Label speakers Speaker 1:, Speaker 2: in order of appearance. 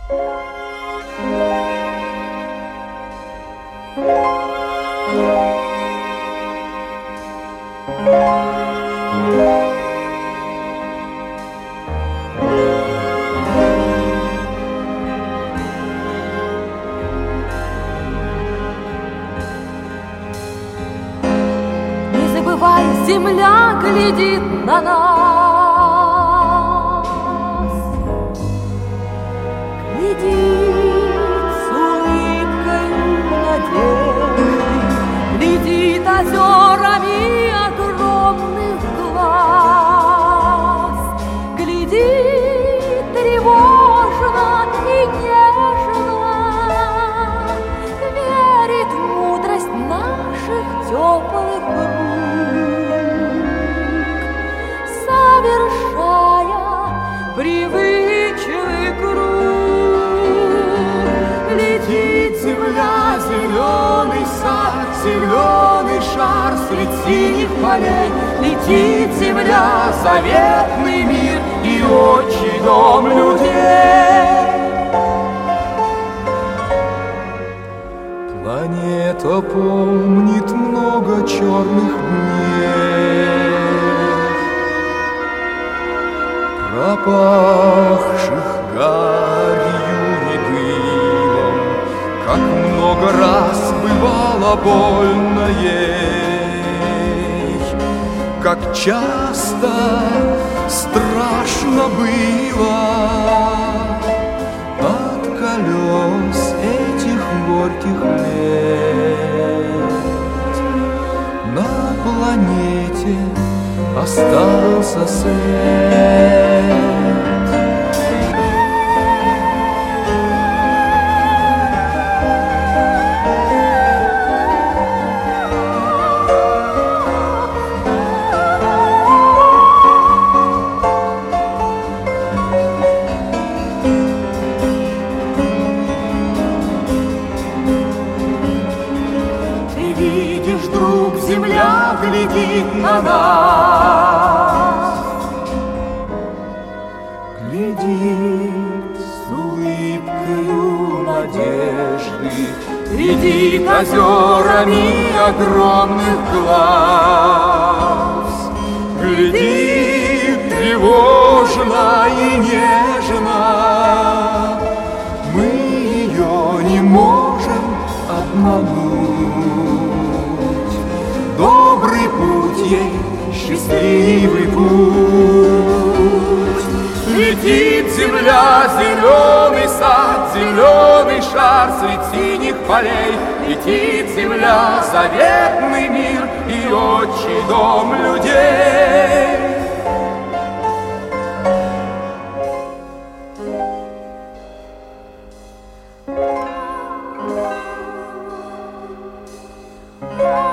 Speaker 1: Земля глядит на нас, глядит с улыбкой надежды, глядит озерами огромных глаз, глядит тревожно и нежно, верит в мудрость наших теплых рук, совершая привычный круг.
Speaker 2: Летит земля, зеленый сад, зеленый шар средь синих полей. Летит земля, заветный мир и отчий дом людей. Планета помнит много черных дней, пропахших гарью и дымом, как много раз бывало больно ей, как часто страшно было от колес этих горьких лет. На планете остался след. Ты видишь, друг, земля глядит на нас, глядит с улыбкою надежды, глядит озерами огромных глаз, глядит тревожно и нежно. Мы ее не можем обмануть. Добрый путь ей, счастливый путь. Летит земля, зеленый сад, зеленый шар средь синих полей. Летит земля, заветный мир и отчий дом людей.
Speaker 1: Yeah.